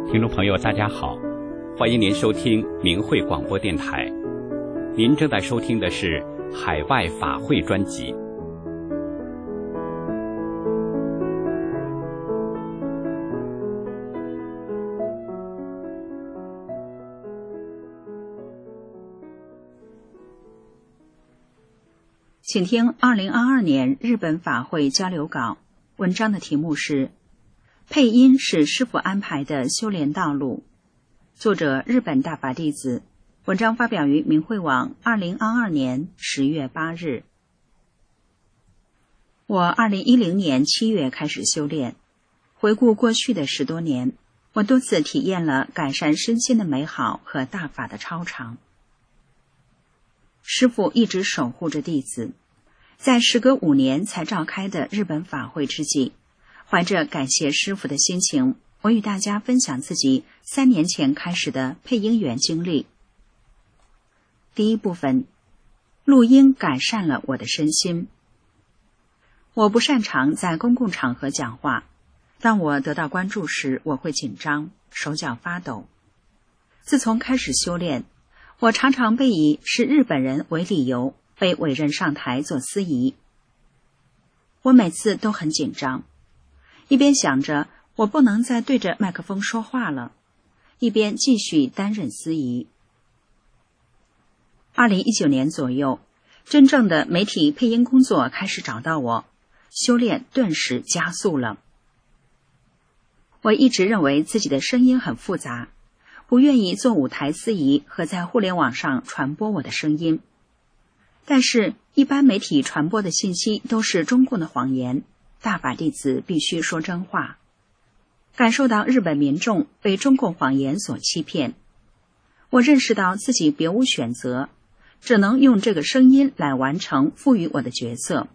听众朋友大家好，欢迎您收听明慧广播电台。您正在收听的是海外法会专辑。 请听2022年日本法会交流稿，文章的题目是配音是师父安排的修炼道路，作者日本大法弟子，文章发表于明慧网2022年10月8日。我2010年7月开始修炼，回顾过去的10多年，我多次体验了改善身心的美好和大法的超常。师父一直守护着弟子，在时隔5年才召开的日本法会之际，怀着感谢师父的心情，我与大家分享自己3年前开始的配音员经历。第一部分，录音改善了我的身心。我不擅长在公共场合讲话，当我得到关注时，我会紧张，手脚发抖。自从开始修炼，我常常被以是日本人为理由被委任上台做司仪。我每次都很紧张，一边想着我不能再对着麦克风说话了，一边继续担任司仪。2019年左右，真正的媒体配音工作开始找到我，修炼顿时加速了。我一直认为自己的声音很复杂，不愿意做舞台司仪和在互联网上传播我的声音。但是一般媒体传播的信息都是中共的谎言，大法弟子必须说真话。感受到日本民众被中共谎言所欺骗，我认识到自己别无选择，只能用这个声音来完成赋予我的角色。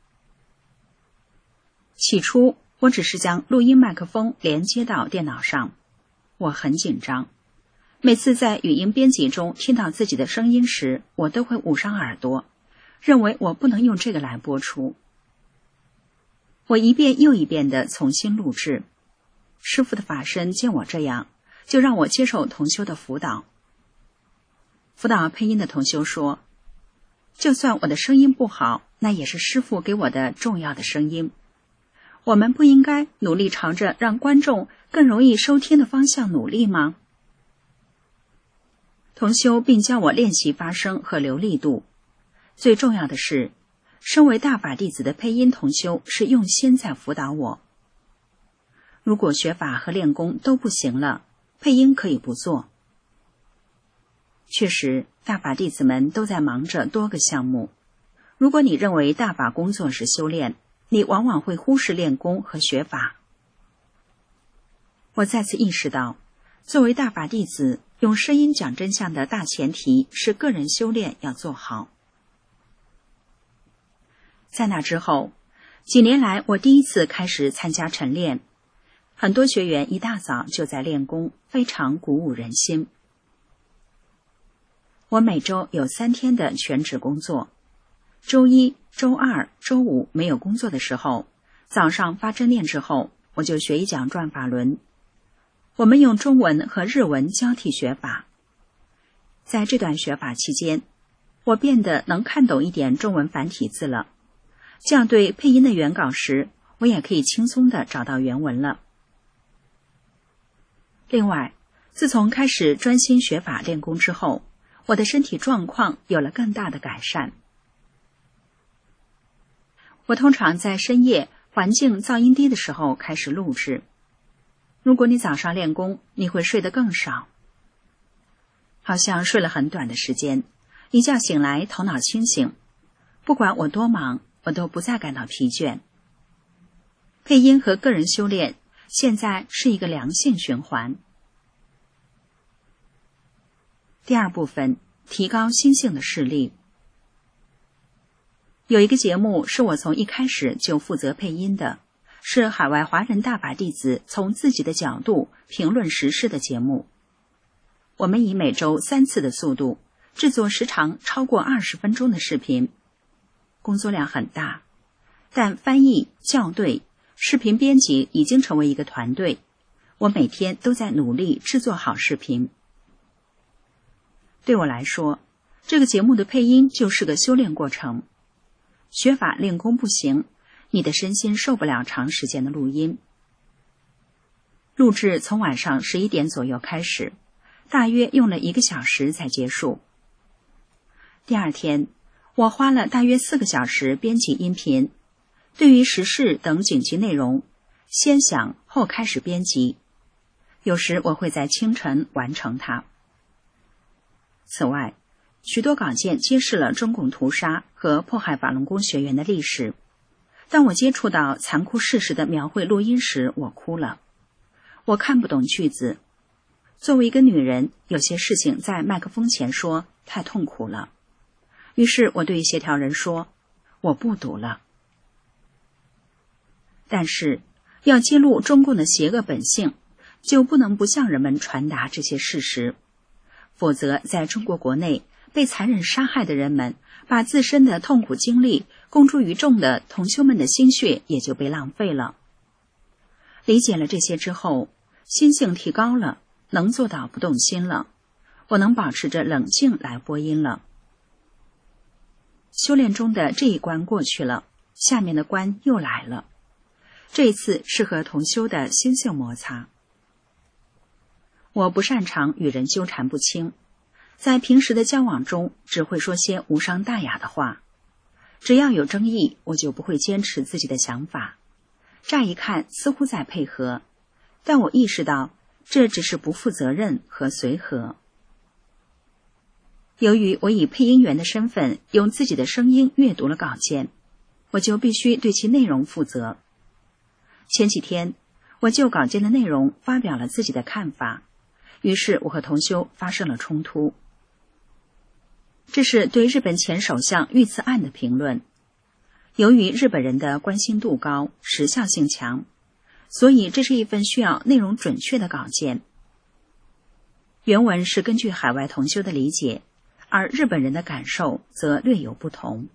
起初，我只是将录音麦克风连接到电脑上，我很紧张。每次在语音编辑中听到自己的声音时，我都会捂上耳朵，认为我不能用这个来播出。我一遍又一遍地重新录制。师父的法身见我这样，就让我接受同修的辅导。辅导配音的同修说，就算我的声音不好，那也是师父给我的重要的声音。我们不应该努力朝着让观众更容易收听的方向努力吗？同修并教我练习发声和流利度。最重要的是，身为大法弟子的配音同修是用心在辅导我。如果学法和练功都不行了，配音可以不做。确实，大法弟子们都在忙着多个项目。如果你认为大法工作是修炼，你往往会忽视练功和学法。我再次意识到，作为大法弟子，用声音讲真相的大前提是个人修炼要做好。在那之后，几年来我第一次开始参加晨练，很多学员一大早就在练功，非常鼓舞人心。我每周有3天的全职工作，周一、周二、周五没有工作的时候，早上发正念之后，我就学一讲转法轮。我们用中文和日文交替学法。在这段学法期间，我变得能看懂一点中文繁体字了，这样对配音的原稿时，我也可以轻松地找到原文了。另外，自从开始专心学法练功之后，我的身体状况有了更大的改善。我通常在深夜环境噪音低的时候开始录制。如果你早上练功，你会睡得更少，好像睡了很短的时间，一觉醒来头脑清醒，不管我多忙，我都不再感到疲倦。配音和个人修炼现在是一个良性循环。第二部分，提高心性的视力。有一个节目是我从一开始就负责配音的，是海外华人大法弟子从自己的角度评论时事的节目。我们以每周3次的速度制作时长超过20分钟的视频，工作量很大，但翻译、校对、视频编辑已经成为一个团队， 我每天都在努力制作好视频。对我来说，这个节目的配音就是个修炼过程。学法练功不行，你的身心受不了长时间的录音。录制从晚上11点左右开始，大约用了1个小时才结束。第二天，我花了大约4个小时编辑音频，对于时事等紧急内容，先想后开始编辑。有时我会在清晨完成它。此外，许多稿件揭示了中共屠杀和迫害法轮功学员的历史。当我接触到残酷事实的描绘录音时，我哭了。我看不懂句子。作为一个女人，有些事情在麦克风前说太痛苦了。于是我对协调人说，我不读了。但是要揭露中共的邪恶本性，就不能不向人们传达这些事实，否则在中国国内被残忍杀害的人们把自身的痛苦经历公诸于众的同修们的心血也就被浪费了。理解了这些之后，心性提高了，能做到不动心了，我能保持着冷静来播音了。修炼中的这一关过去了，下面的关又来了。这一次是和同修的心性摩擦。我不擅长与人纠缠不清，在平时的交往中只会说些无伤大雅的话。只要有争议，我就不会坚持自己的想法。乍一看似乎在配合，但我意识到这只是不负责任和随和。由于我以配音员的身份用自己的声音阅读了稿件，我就必须对其内容负责。前几天，我就稿件的内容发表了自己的看法，于是我和同修发生了冲突。这是对日本前首相遇刺案的评论。由于日本人的关心度高，时效性强，所以这是一份需要内容准确的稿件。原文是根据海外同修的理解，而日本人的感受则略有不同。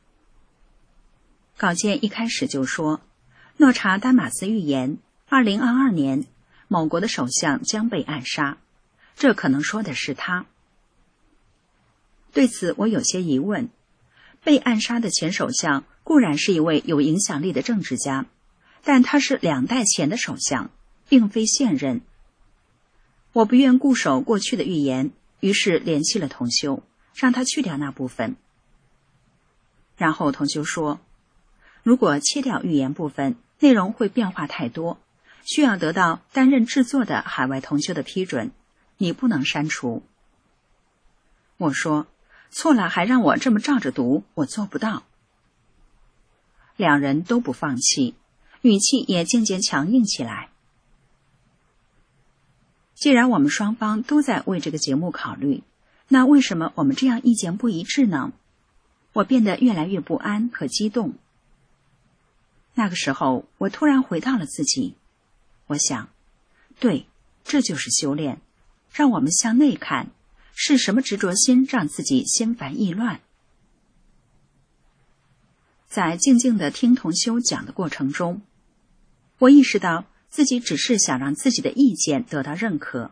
稿件一开始就说，诺查丹马斯预言2022年某国的首相将被暗杀，这可能说的是他。对此我有些疑问，被暗杀的前首相固然是一位有影响力的政治家，但他是2代前的首相，并非现任。我不愿固守过去的预言，于是联系了同修，让他去掉那部分。然后同修说，如果切掉预言部分，内容会变化太多，需要得到担任制作的海外同修的批准，你不能删除。我说，错了还让我这么照着读，我做不到。两人都不放弃，语气也渐渐强硬起来。既然我们双方都在为这个节目考虑，那为什么我们这样意见不一致呢？我变得越来越不安和激动。那个时候，我突然回到了自己。我想，对，这就是修炼，让我们向内看，是什么执着心让自己心烦意乱？在静静地听同修讲的过程中，我意识到自己只是想让自己的意见得到认可。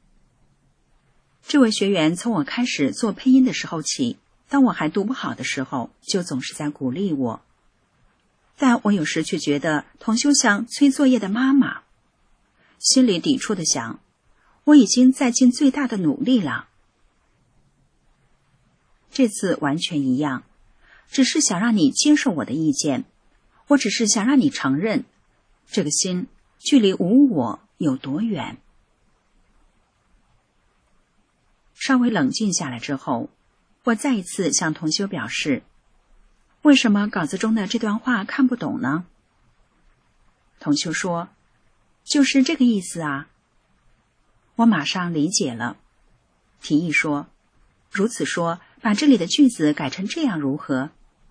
这位学员从我开始做配音的时候起，当我还读不好的时候，就总是在鼓励我。但我有时却觉得同修像催作业的妈妈，心里抵触地想，我已经在尽最大的努力了。这次完全一样，只是想让你接受我的意见，我只是想让你承认，这个心距离无我有多远。稍微冷静下来之后，我再一次向同修表示，为什么稿子中的这段话看不懂呢？同修说，就是这个意思啊。我马上理解了，提议说，如此说，把这里的句子改成这样如何？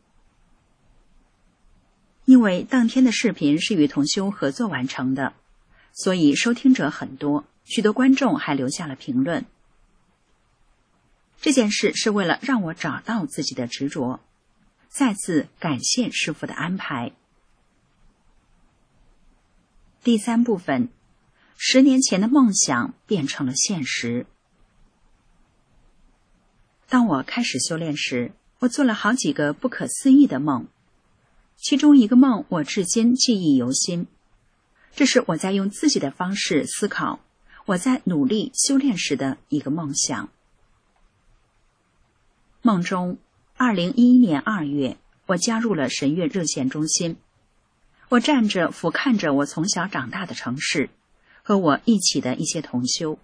因为当天的视频是与同修合作完成的，所以收听者很多，许多观众还留下了评论。这件事是为了让我找到自己的执着，再次感谢师父的安排。第3部分， 10年前的梦想变成了现实。当我开始修炼时，我做了好几个不可思议的梦，其中一个梦我至今记忆犹新。这是我在用自己的方式思考我在努力修炼时的一个梦想。梦中2011年2月，我加入了神悦热线中心。我站着俯瞰着我从小长大的城市和我一起的一些同修。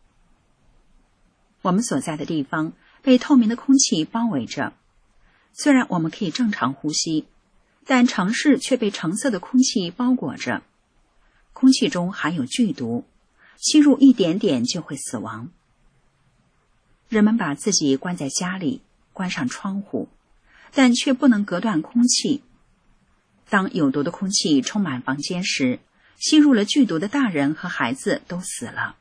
我们所在的地方被透明的空气包围着，虽然我们可以正常呼吸，但城市却被橙色的空气包裹着。空气中含有剧毒，吸入一点点就会死亡。人们把自己关在家里，关上窗户，但却不能隔断空气。当有毒的空气充满房间时，吸入了剧毒的大人和孩子都死了。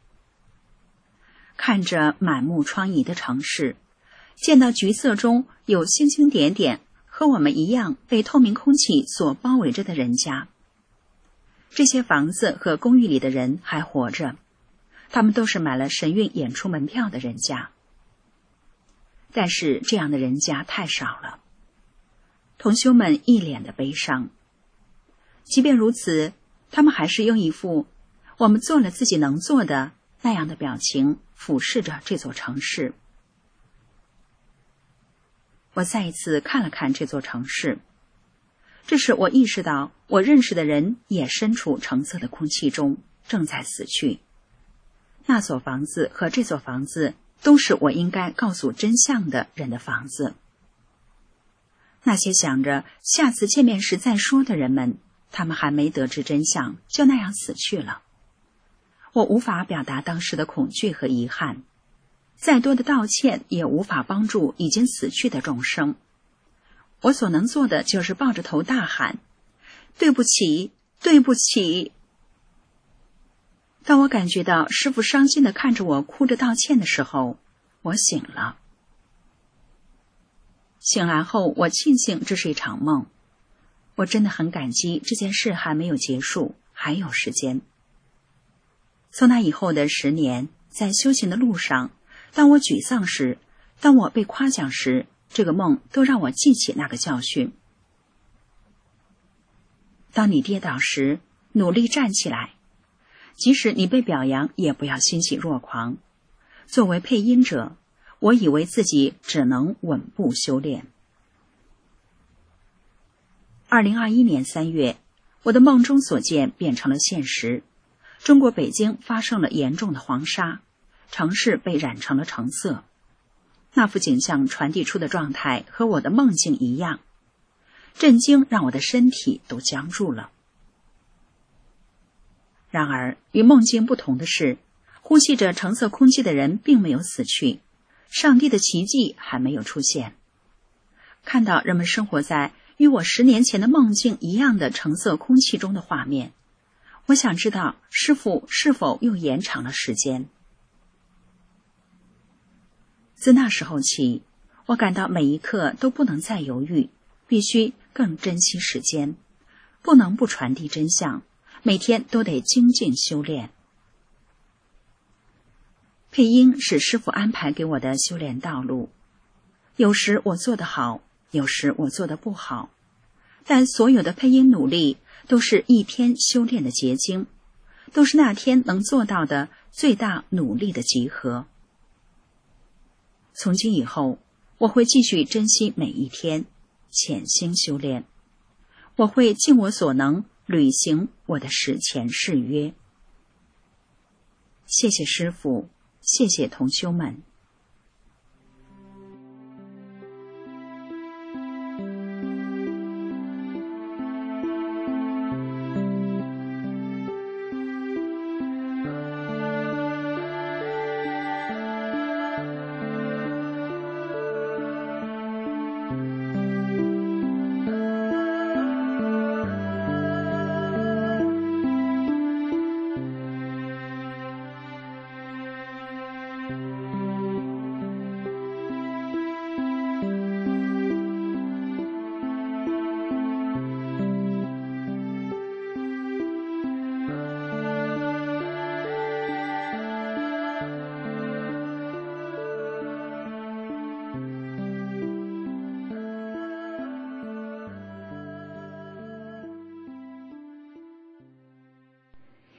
看着满目疮痍的城市，见到橘色中有星星点点和我们一样被透明空气所包围着的人家。这些房子和公寓里的人还活着，他们都是买了神韵演出门票的人家。但是这样的人家太少了。同修们一脸的悲伤。即便如此，他们还是用一副我们做了自己能做的那样的表情俯视着这座城市。我再一次看了看这座城市，这时我意识到我认识的人也身处橙色的空气中，正在死去。那所房子和这所房子都是我应该告诉真相的人的房子。那些想着下次见面时再说的人们，他们还没得知真相，就那样死去了。我无法表达当时的恐惧和遗憾，再多的道歉也无法帮助已经死去的众生。我所能做的就是抱着头大喊：对不起，对不起。当我感觉到师父伤心地看着我哭着道歉的时候，我醒了。醒来后，我庆幸这是一场梦。我真的很感激这件事还没有结束，还有时间。从那以后的10年，在修行的路上，当我沮丧时，当我被夸奖时，这个梦都让我记起那个教训。当你跌倒时，努力站起来，即使你被表扬，也不要欣喜若狂。作为配音者，我以为自己只能稳步修炼。2021年3月，我的梦中所见变成了现实。中国北京发生了严重的黄沙，城市被染成了橙色。那幅景象传递出的状态和我的梦境一样，震惊让我的身体都僵住了。然而，与梦境不同的是，呼吸着橙色空气的人并没有死去，上帝的奇迹还没有出现。看到人们生活在与我10年前的梦境一样的橙色空气中的画面，我想知道师父是否又延长了时间。自那时候起，我感到每一刻都不能再犹豫，必须更珍惜时间，不能不传递真相，每天都得精进修炼。配音是师父安排给我的修炼道路，有时我做得好，有时我做得不好，但所有的配音努力都是一天修炼的结晶，都是那天能做到的最大努力的集合。从今以后，我会继续珍惜每一天，潜心修炼。我会尽我所能履行我的史前誓约。谢谢师父，谢谢同修们。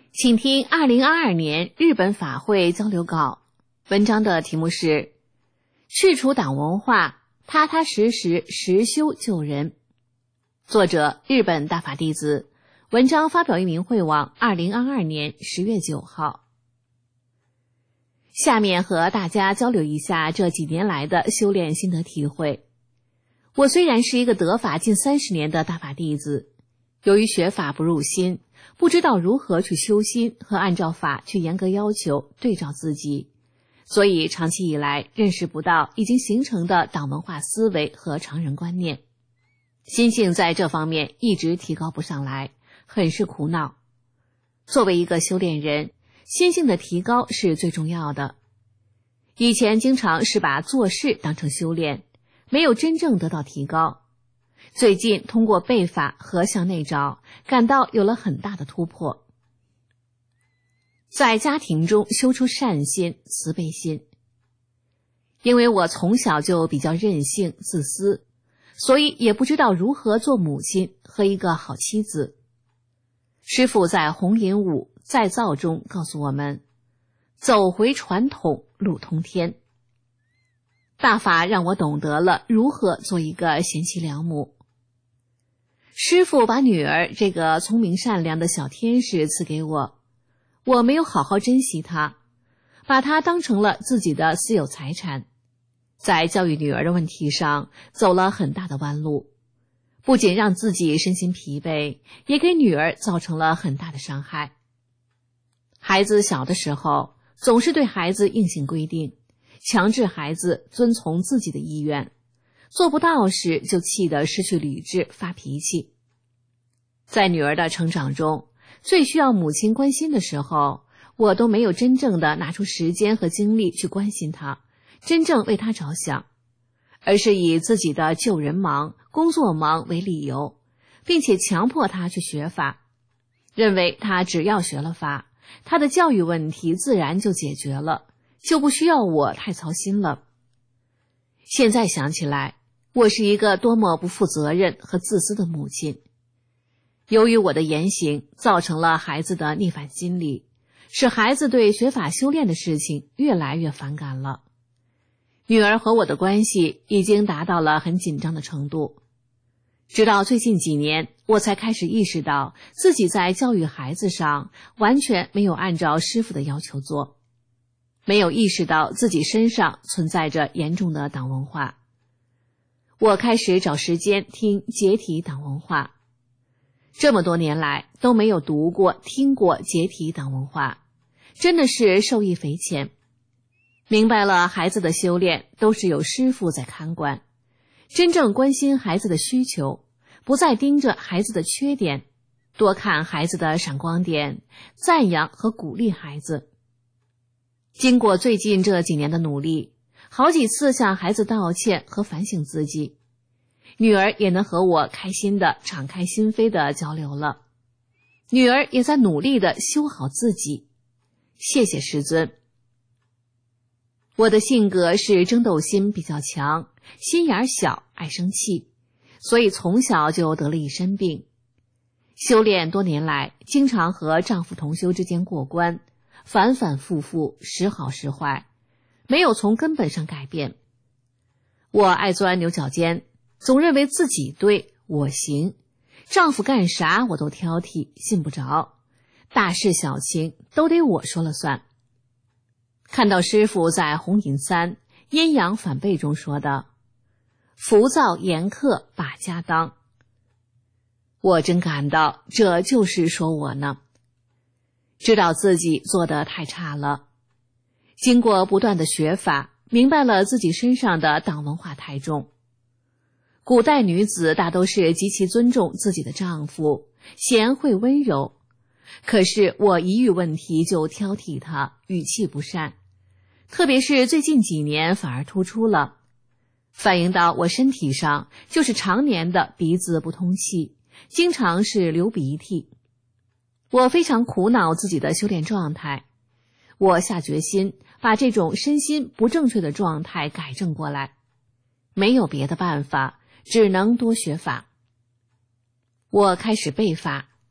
请听2022年日本法会交流稿，文章的题目是去除党文化，踏踏实实实修救人。作者日本大法弟子，文章发表于明慧网2022年10月9号。下面和大家交流一下这几年来的修炼心得体会。我虽然是一个得法近30年的大法弟子，由于学法不入心，不知道如何去修心和按照法去严格要求对照自己，所以长期以来认识不到已经形成的党文化思维和常人观念，心性在这方面一直提高不上来，很是苦恼。作为一个修炼人，心性的提高是最重要的。以前经常是把做事当成修炼，没有真正得到提高。最近通过背法和向内找，感到有了很大的突破。在家庭中修出善心、慈悲心。因为我从小就比较任性、自私，所以也不知道如何做母亲和一个好妻子。师父在弘引五再造中告诉我们，走回传统，路通天。大法让我懂得了如何做一个贤妻良母。师父把女儿这个聪明善良的小天使赐给我，我没有好好珍惜她，把她当成了自己的私有财产，在教育女儿的问题上走了很大的弯路，不仅让自己身心疲惫，也给女儿造成了很大的伤害。孩子小的时候，总是对孩子硬性规定，强制孩子遵从自己的意愿，做不到时就气得失去理智，发脾气。在女儿的成长中，最需要母亲关心的时候，我都没有真正的拿出时间和精力去关心她，真正为她着想，而是以自己的救人忙、工作忙为理由，并且强迫她去学法，认为她只要学了法，她的教育问题自然就解决了，就不需要我太操心了。现在想起来，我是一个多么不负责任和自私的母亲。由于我的言行造成了孩子的逆反心理，使孩子对学法修炼的事情越来越反感了。女儿和我的关系已经达到了很紧张的程度。直到最近几年，我才开始意识到自己在教育孩子上完全没有按照师父的要求做，没有意识到自己身上存在着严重的党文化。我开始找时间听解体党文化，这么多年来都没有读过、听过解体党文化，真的是受益匪浅。明白了孩子的修炼都是有师父在看管，真正关心孩子的需求，不再盯着孩子的缺点，多看孩子的闪光点，赞扬和鼓励孩子。经过最近这几年的努力，好几次向孩子道歉和反省自己，女儿也能和我开心的敞开心扉的交流了。女儿也在努力的修好自己。谢谢师尊。我的性格是争斗心比较强，心眼小，爱生气，所以从小就得了一身病。修炼多年来，经常和丈夫同修之间过关，反反复复，时好时坏，没有从根本上改变。我爱钻牛角尖，总认为自己对，我行，丈夫干啥我都挑剔，信不着，大事小情都得我说了算。看到师父在弘引三阴阳反背中说的浮躁严苛把家当，我真感到这就是说我呢。知道自己做得太差了，经过不断的学法，明白了自己身上的党文化太重。古代女子大都是极其尊重自己的丈夫，贤惠温柔，可是我一遇问题就挑剔他，语气不善，特别是最近几年反而突出了，反映到我身体上，就是常年的鼻子不通气，经常是流鼻涕。我非常苦恼自己的修炼状态，我下决心把这种身心不正确的状态改正过来，没有别的办法，只能多学法。我开始背法，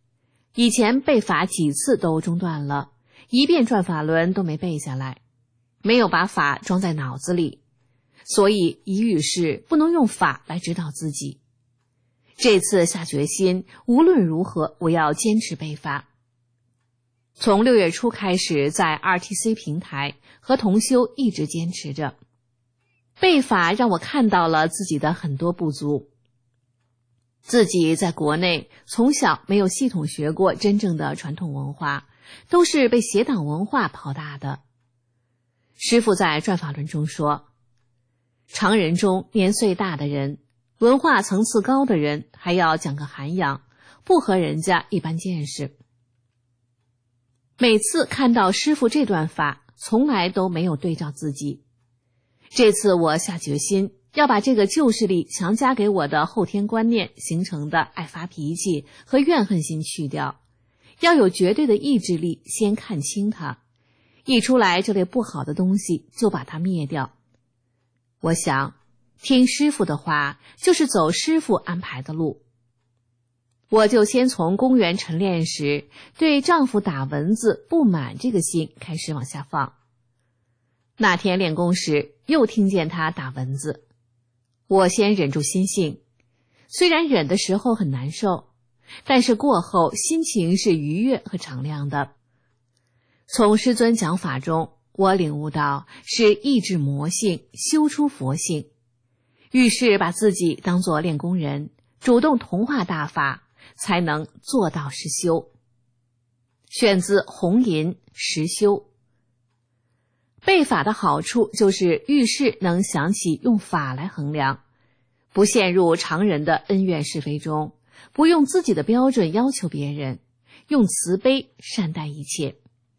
以前背法几次都中断了，一遍转法轮都没背下来，没有把法装在脑子里，所以一遇事不能用法来指导自己。这次下决心，无论如何我要坚持背法。从6月初开始，在 RTC 平台和同修一直坚持着。背法让我看到了自己的很多不足。自己在国内从小没有系统学过真正的传统文化，都是被邪党文化跑大的。师父在转法轮中说，常人中年岁大的人，文化层次高的人还要讲个涵养，不和人家一般见识。每次看到师父这段法，从来都没有对照自己。这次我下决心要把这个旧势力强加给我的后天观念形成的爱发脾气和怨恨心去掉，要有绝对的意志力先看清它，一出来这类不好的东西就把它灭掉。我想听师父的话就是走师父安排的路。我就先从公园晨练时对丈夫打蚊子不满这个心开始往下放。那天练功时又听见他打蚊子，我先忍住心性，虽然忍的时候很难受，但是过后心情是愉悦和敞亮的。从师尊讲法中，我领悟到是抑制魔性，修出佛性，于是把自己当作练功人，主动同化大法，才能做到实修。选自红银实修。背法的好处就是遇事能想起用法来衡量，不陷入常人的恩怨是非中，不用自己的标准要求别人，用慈悲善待一切。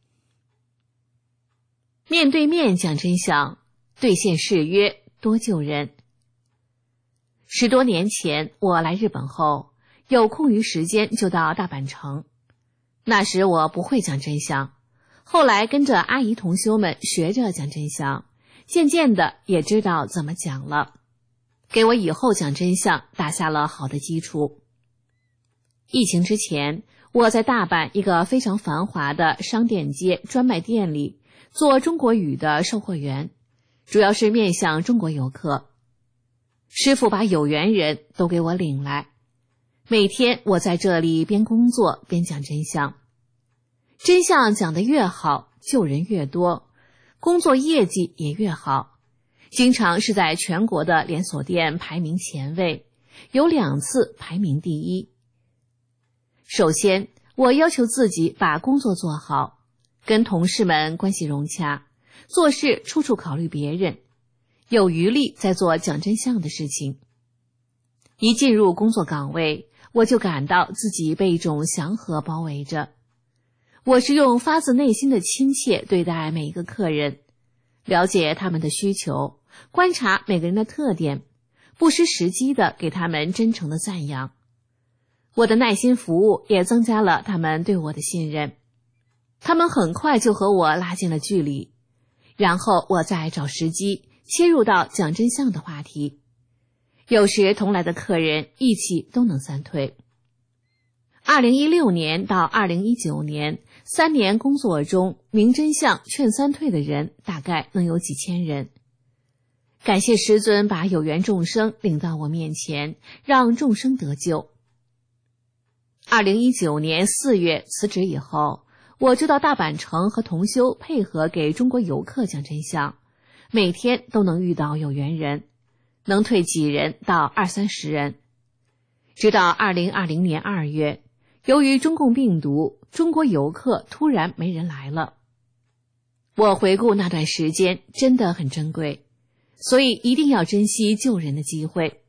面对面讲真相，兑现誓约，多救人。10多年前我来日本后，有空余时间就到大阪城。那时我不会讲真相，后来跟着阿姨同修们学着讲真相，渐渐的也知道怎么讲了，给我以后讲真相打下了好的基础。疫情之前，我在大阪一个非常繁华的商店街专卖店里做中国语的售货员，主要是面向中国游客。师父把有缘人都给我领来，每天我在这里边工作边讲真相。真相讲得越好，救人越多，工作业绩也越好，经常是在全国的连锁店排名前位，有2次排名第1。首先，我要求自己把工作做好，跟同事们关系融洽，做事处处考虑别人，有余力再做讲真相的事情。一进入工作岗位，我就感到自己被一种祥和包围着。我是用发自内心的亲切对待每一个客人，了解他们的需求，观察每个人的特点，不失时机地给他们真诚的赞扬。我的耐心服务也增加了他们对我的信任，他们很快就和我拉近了距离，然后我再找时机切入到讲真相的话题。有时同来的客人一起都能散退。2016年到2019年3年工作中，明真相劝散退的人大概能有几千人。感谢师尊把有缘众生领到我面前，让众生得救。2019年4月辞职以后，我就到大阪城和同修配合给中国游客讲真相，每天都能遇到有缘人，能退几人到20-30人。直到2020年2月，由于中共病毒，中国游客突然没人来了。我回顾那段时间真的很珍贵，所以一定要珍惜救人的机会。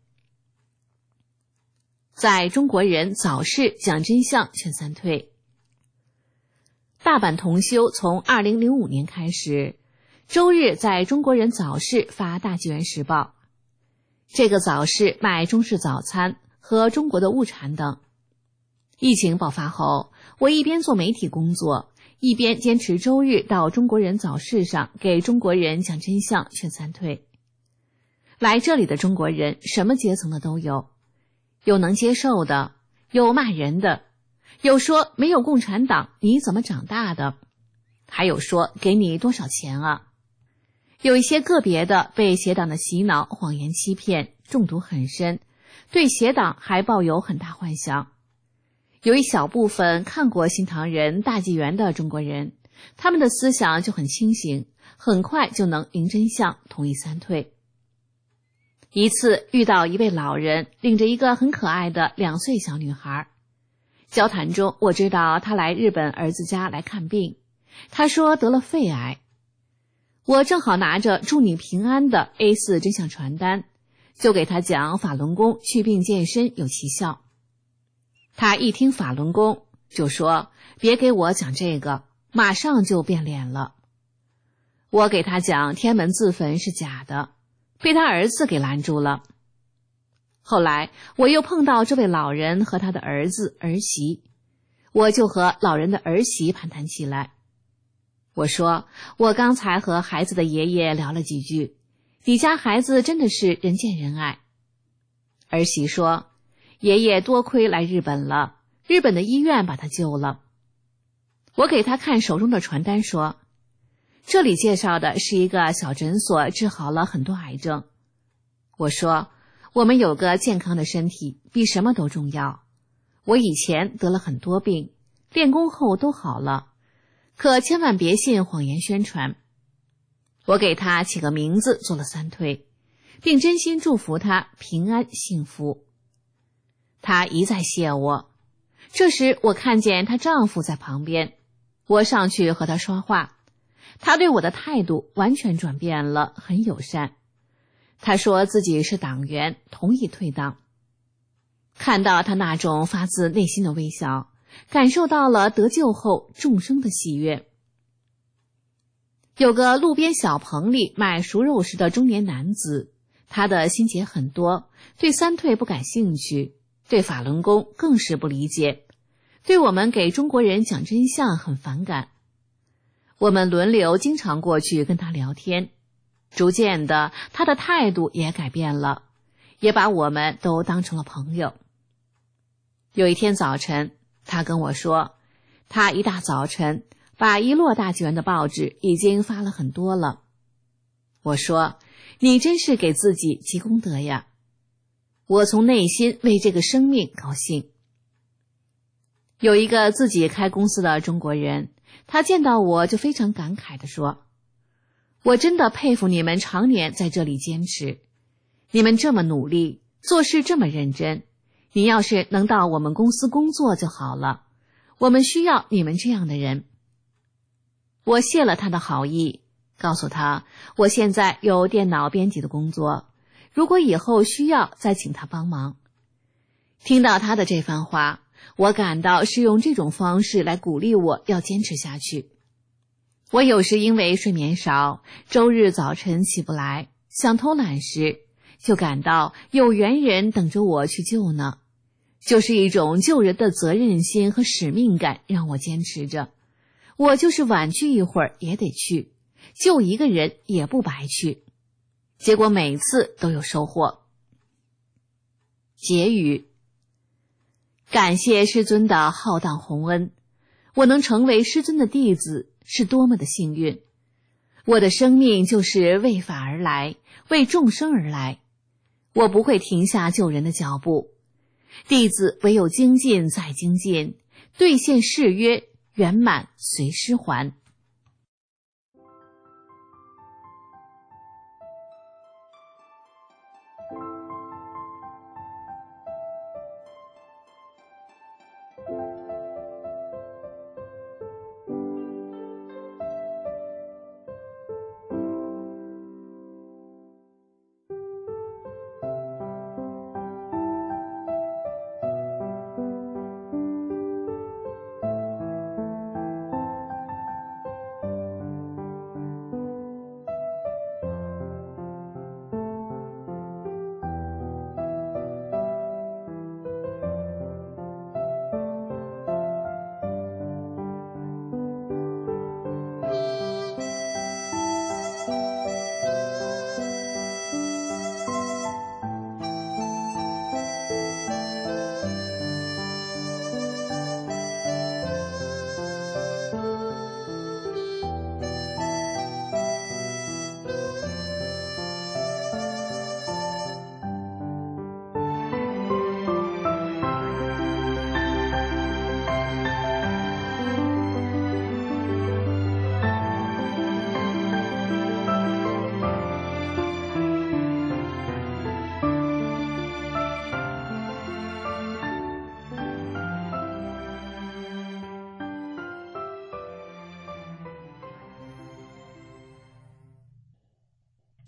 在中国人早市讲真相劝散退。大阪同修从2005年开始，周日在中国人早市发大纪元时报。这个早市卖中式早餐和中国的物产等。疫情爆发后，我一边做媒体工作，一边坚持周日到中国人早市上给中国人讲真相劝散退。来这里的中国人什么阶层的都有，有能接受的，有骂人的， 有说没有共产党你怎么长大的，还有说给你多少钱啊。有一些个别的被邪党的洗脑、谎言欺骗，中毒很深，对邪党还抱有很大幻想。有一小部分看过新唐人大纪元的中国人，他们的思想就很清醒，很快就能明真相，同意三退。一次遇到一位老人领着一个很可爱的2岁小女孩，交谈中我知道他来日本儿子家来看病，他说得了肺癌。我正好拿着祝你平安的 A4 真相传单，就给他讲法轮功祛病健身有奇效。他一听法轮功就说别给我讲这个，马上就变脸了。我给他讲天门自焚是假的，被他儿子给拦住了。后来我又碰到这位老人和他的儿子儿媳，我就和老人的儿媳攀谈起来。我说我刚才和孩子的爷爷聊了几句，你家孩子真的是人见人爱。儿媳说爷爷多亏来日本了，日本的医院把他救了。我给他看手中的传单说，这里介绍的是一个小诊所，治好了很多癌症。我说我们有个健康的身体比什么都重要，我以前得了很多病，练功后都好了，可千万别信谎言宣传。我给他起个名字做了三退，并真心祝福他平安幸福。他一再谢我，这时我看见她丈夫在旁边，我上去和他说话，他对我的态度完全转变了，很友善。他说自己是党员，同意退党。看到他那种发自内心的微笑，感受到了得救后众生的喜悦。有个路边小棚里卖熟肉食的中年男子，他的心结很多，对三退不感兴趣，对法轮功更是不理解，对我们给中国人讲真相很反感。我们轮流经常过去跟他聊天，逐渐的他的态度也改变了，也把我们都当成了朋友。有一天早晨，他跟我说，他一大早晨把一摞大纪元的报纸已经发了很多了。我说，你真是给自己积功德呀。我从内心为这个生命高兴。有一个自己开公司的中国人，他见到我就非常感慨地说，我真的佩服你们常年在这里坚持，你们这么努力，做事这么认真，你要是能到我们公司工作就好了，我们需要你们这样的人。我谢了他的好意，告诉他我现在有电脑编辑的工作，如果以后需要再请他帮忙。听到他的这番话，我感到是用这种方式来鼓励我要坚持下去。我有时因为睡眠少，周日早晨起不来，想偷懒时，就感到有缘人等着我去救呢，就是一种救人的责任心和使命感让我坚持着。我就是晚去一会儿也得去，救一个人也不白去，结果每次都有收获。结语：感谢师尊的浩荡宏恩，我能成为师尊的弟子是多么的幸运。我的生命就是为法而来，为众生而来，我不会停下救人的脚步。弟子唯有精进再精进，兑现誓约，圆满随师还。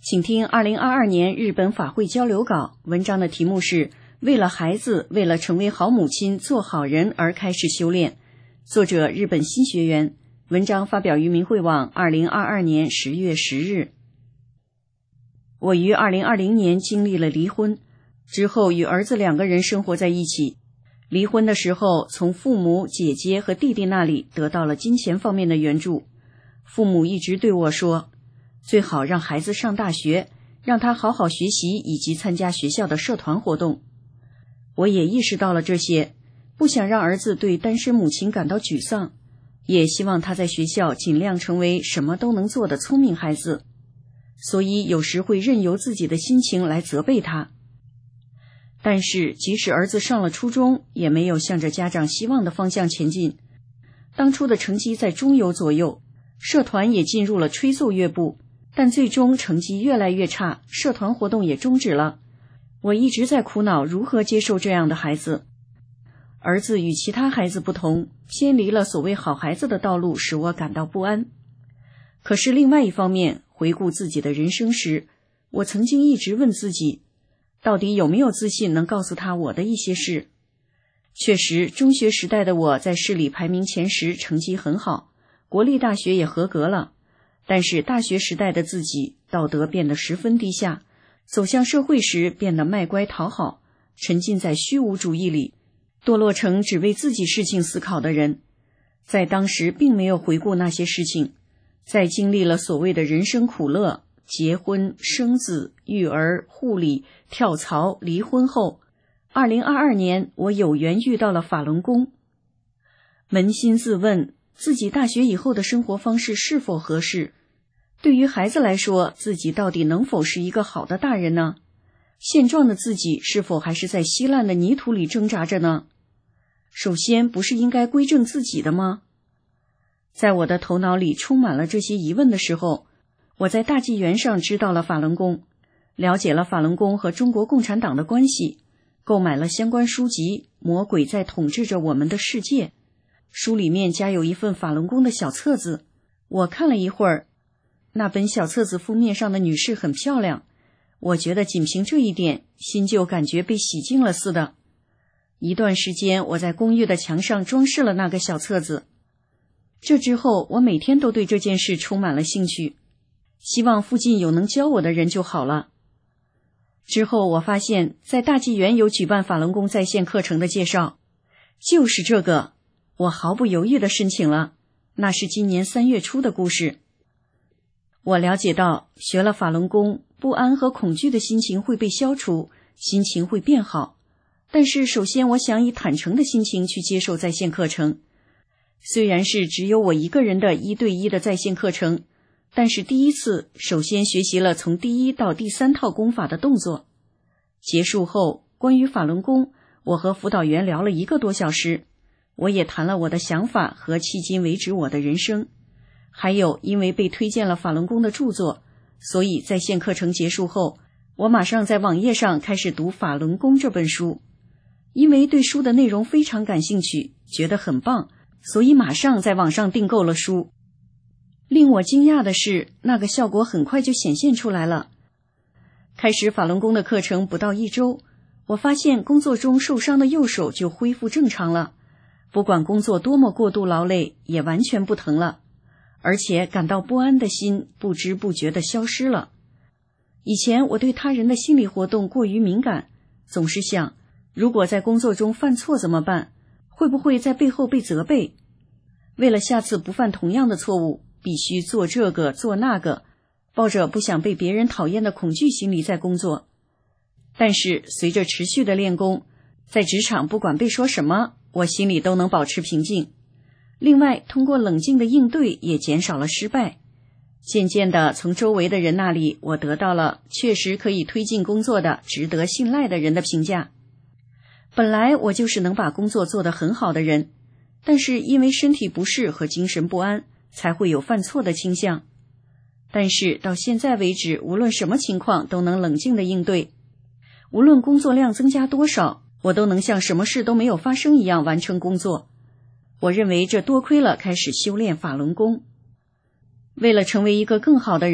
请听2022年日本法会交流稿，文章的题目是为了孩子，为了成为好母亲、做好人而开始修炼。作者日本新学员，文章发表于明慧网2022年10月10日。我于2020年经历了离婚，之后与儿子2个人生活在一起。离婚的时候，从父母、姐姐和弟弟那里得到了金钱方面的援助。父母一直对我说，最好让孩子上大学，让他好好学习以及参加学校的社团活动。我也意识到了这些，不想让儿子对单身母亲感到沮丧，也希望他在学校尽量成为什么都能做的聪明孩子，所以有时会任由自己的心情来责备他。但是即使儿子上了初中，也没有向着家长希望的方向前进。当初的成绩在中游左右，社团也进入了吹奏乐部，但最终成绩越来越差，社团活动也终止了。我一直在苦恼如何接受这样的孩子。儿子与其他孩子不同，偏离了所谓好孩子的道路，使我感到不安。可是另外一方面，回顾自己的人生时，我曾经一直问自己，到底有没有自信能告诉他我的一些事。确实，中学时代的我在市里排名前10，成绩很好，国立大学也合格了。但是大学时代的自己道德变得十分低下，走向社会时变得卖乖讨好，沉浸在虚无主义里，堕落成只为自己事情思考的人。在当时并没有回顾那些事情，在经历了所谓的人生苦乐，结婚、生子、育儿、护理、跳槽、离婚后，2022年我有缘遇到了法轮功。扪心自问，自己大学以后的生活方式是否合适？对于孩子来说，自己到底能否是一个好的大人呢？现状的自己是否还是在稀烂的泥土里挣扎着呢？首先，不是应该归正自己的吗？在我的头脑里充满了这些疑问的时候，我在大纪元上知道了法轮功，了解了法轮功和中国共产党的关系，购买了相关书籍《魔鬼在统治着我们的世界》，书里面加有一份法轮功的小册子。我看了一会儿，那本小册子封面上的女士很漂亮，我觉得仅凭这一点，心就感觉被洗净了似的。一段时间，我在公寓的墙上装饰了那个小册子。这之后，我每天都对这件事充满了兴趣，希望附近有能教我的人就好了。之后我发现，在大纪元有举办法轮功在线课程的介绍，就是这个，我毫不犹豫地申请了。那是今年3月初的故事。我了解到，学了法轮功，不安和恐惧的心情会被消除，心情会变好。但是首先我想以坦诚的心情去接受在线课程。虽然是只有我一个人的1对1的在线课程，但是第一次首先学习了从第1到第3套功法的动作。结束后，关于法轮功，我和辅导员聊了1个多小时，我也谈了我的想法和迄今为止我的人生。还有因为被推荐了法轮功的著作，所以在线课程结束后，我马上在网页上开始读《法轮功》这本书。因为对书的内容非常感兴趣，觉得很棒，所以马上在网上订购了书。令我惊讶的是，那个效果很快就显现出来了。开始法轮功的课程不到1周，我发现工作中受伤的右手就恢复正常了，不管工作多么过度劳累，也完全不疼了，而且感到不安的心不知不觉地消失了。以前我对他人的心理活动过于敏感，总是想，如果在工作中犯错怎么办？会不会在背后被责备？为了下次不犯同样的错误，必须做这个做那个，抱着不想被别人讨厌的恐惧心理在工作。但是随着持续的练功，在职场不管被说什么，我心里都能保持平静。另外，通过冷静的应对也减少了失败。渐渐的，从周围的人那里，我得到了确实可以推进工作的、值得信赖的人的评价。本来我就是能把工作做得很好的人，但是因为身体不适和精神不安，才会有犯错的倾向。但是到现在为止，无论什么情况都能冷静地应对。无论工作量增加多少，我都能像什么事都没有发生一样完成工作。我认为这多亏了开始修炼法轮功。为了成为一个更好的人，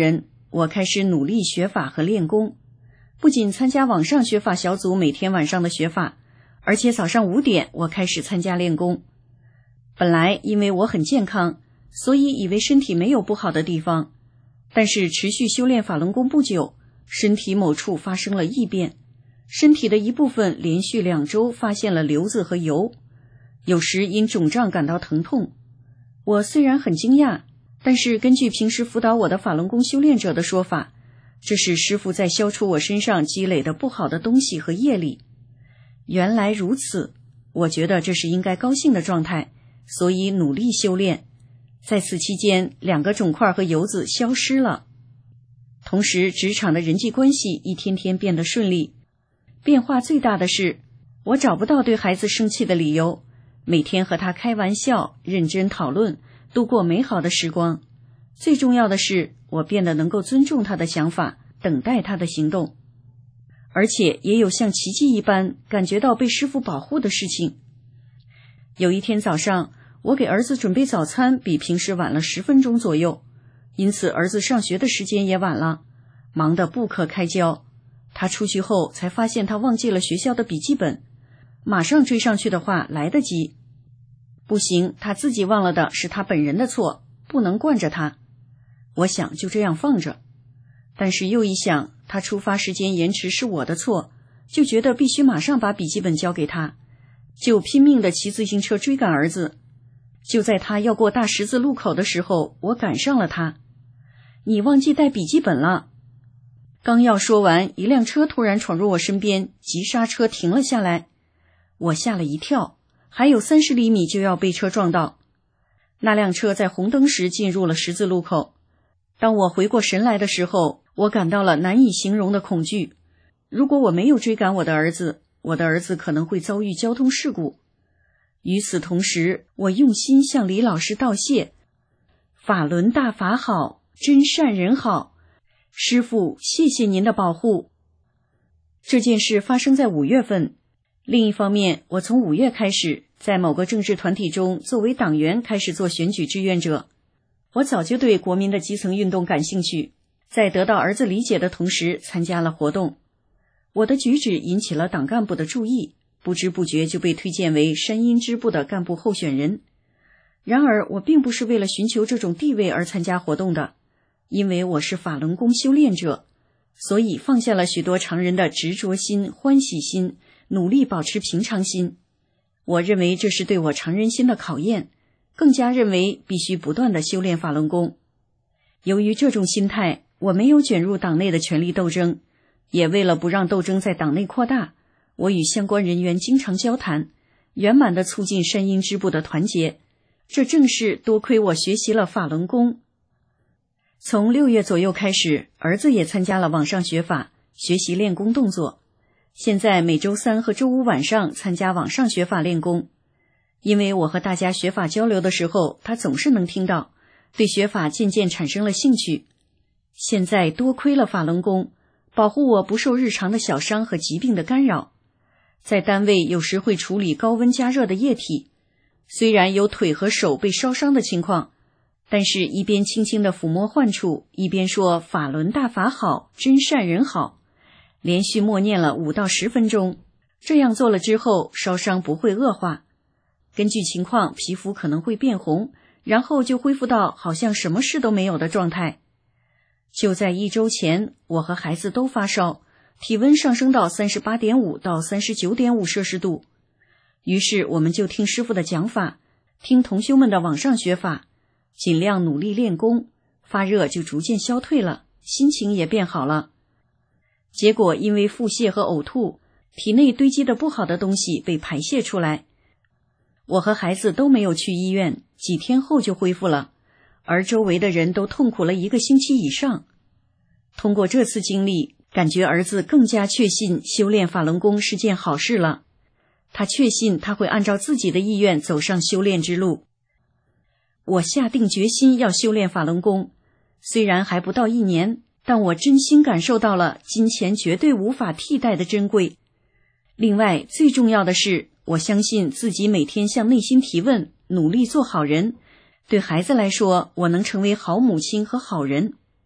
我开始努力学法和练功，不仅参加网上学法小组每天晚上的学法，而且早上5点我开始参加练功。本来因为我很健康，所以以为身体没有不好的地方，但是持续修炼法轮功不久，身体某处发生了异变，身体的一部分连续2周发现了瘤子和疣，有时因肿胀感到疼痛。我虽然很惊讶，但是根据平时辅导我的法轮功修炼者的说法，这是师父在消除我身上积累的不好的东西和业力。原来如此，我觉得这是应该高兴的状态，所以努力修炼。在此期间，2个肿块和疣子消失了。同时，职场的人际关系一天天变得顺利。变化最大的是，我找不到对孩子生气的理由，每天和他开玩笑，认真讨论，度过美好的时光。最重要的是，我变得能够尊重他的想法，等待他的行动。而且也有像奇迹一般感觉到被师父保护的事情。有一天早上，我给儿子准备早餐比平时晚了10分钟左右，因此儿子上学的时间也晚了，忙得不可开交。他出去后才发现他忘记了学校的笔记本，马上追上去的话来得及。不行，他自己忘了的是他本人的错，不能惯着他。我想就这样放着，但是又一想，他出发时间延迟是我的错，就觉得必须马上把笔记本交给他，就拼命地骑自行车追赶儿子。就在他要过大十字路口的时候，我赶上了他。你忘记带笔记本了。刚要说完，一辆车突然闯入我身边，急刹车停了下来。我吓了一跳，还有30厘米就要被车撞到。那辆车在红灯时进入了十字路口。当我回过神来的时候，我感到了难以形容的恐惧。如果我没有追赶我的儿子可能会遭遇交通事故。与此同时，我用心向李老师道谢。法轮大法好，真善人好，师父，谢谢您的保护。这件事发生在5月份。另一方面，我从5月开始，在某个政治团体中作为党员开始做选举志愿者。我早就对国民的基层运动感兴趣，在得到儿子理解的同时参加了活动。我的举止引起了党干部的注意，不知不觉就被推荐为山阴支部的干部候选人。然而我并不是为了寻求这种地位而参加活动的，因为我是法轮功修炼者，所以放下了许多常人的执着心、欢喜心，努力保持平常心。我认为这是对我常人心的考验，更加认为必须不断地修炼法轮功。由于这种心态，我没有卷入党内的权力斗争，也为了不让斗争在党内扩大，我与相关人员经常交谈，圆满地促进山阴支部的团结。这正是多亏我学习了法轮功。从6月左右开始，儿子也参加了网上学法，学习练功动作。现在每周3和周5晚上参加网上学法练功。因为我和大家学法交流的时候，他总是能听到，对学法渐渐产生了兴趣。现在多亏了法轮功，保护我不受日常的小伤和疾病的干扰。在单位有时会处理高温加热的液体，虽然有腿和手被烧伤的情况，但是一边轻轻地抚摸患处，一边说法轮大法好，真善人好，连续默念了5到10分钟。这样做了之后，烧伤不会恶化，根据情况皮肤可能会变红，然后就恢复到好像什么事都没有的状态。就在1周前，我和孩子都发烧，体温上升到 38.5 到 39.5 摄氏度。于是我们就听师父的讲法，听同修们的网上学法，尽量努力练功，发热就逐渐消退了，心情也变好了。结果因为腹泻和呕吐，体内堆积的不好的东西被排泄出来。我和孩子都没有去医院，几天后就恢复了，而周围的人都痛苦了1个星期以上。通过这次经历，感觉儿子更加确信修炼法轮功是件好事了。他确信他会按照自己的意愿走上修炼之路。我下定决心要修炼法轮功，虽然还不到1年，但我真心感受到了金钱绝对无法替代的珍贵。另外，最重要的是，我相信自己每天向内心提问，努力做好人。对孩子来说，我能成为好母亲和好人。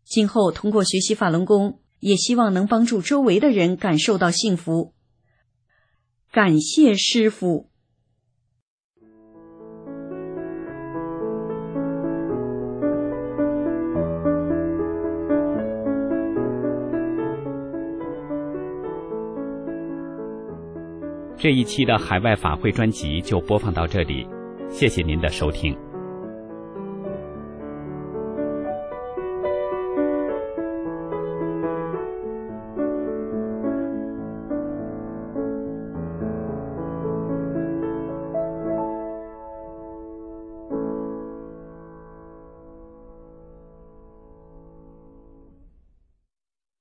今后通过学习法轮功，也希望能帮助周围的人感受到幸福。感谢师父。 这一期的海外法会专辑就播放到这里，谢谢您的收听。